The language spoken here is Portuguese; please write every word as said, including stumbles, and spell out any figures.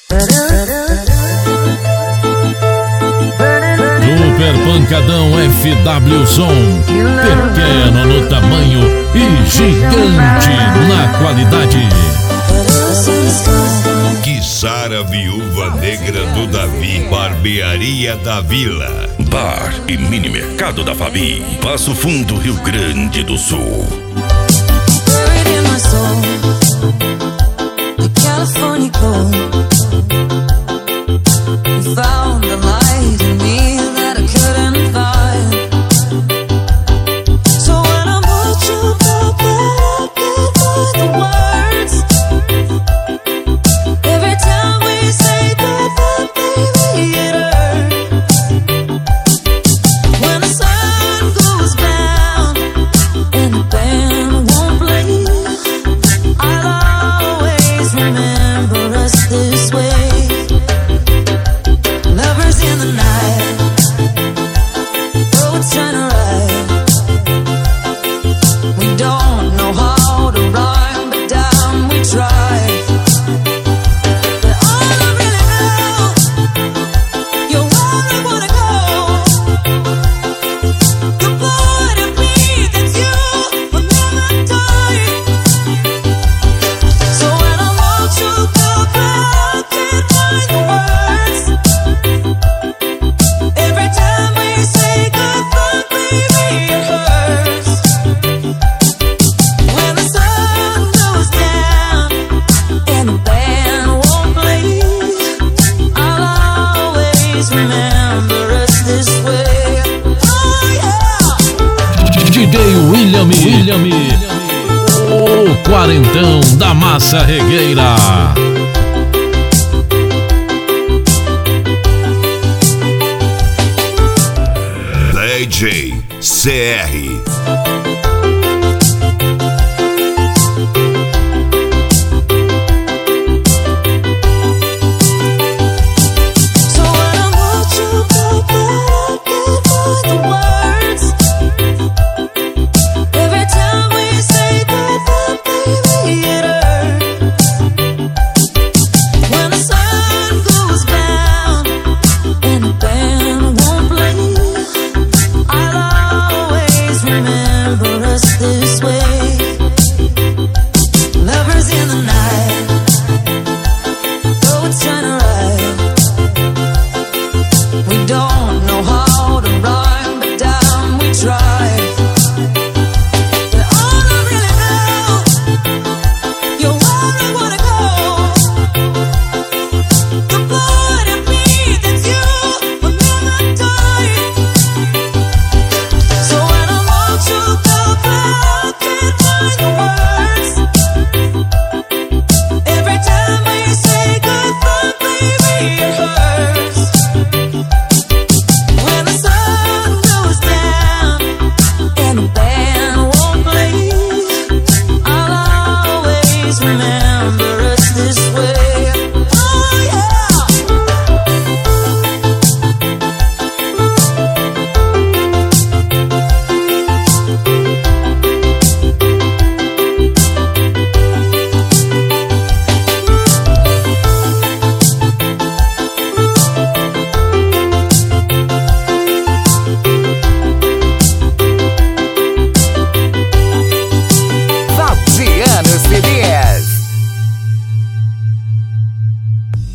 Super Pancadão F W Som, pequeno no tamanho e gigante na qualidade. Kizara Viúva Negra do Davi, Barbearia da Vila, Bar e Mini Mercado da Fabi, Passo Fundo, Rio Grande do Sul. D J William, William, o quarentão da massa regueira. D J C R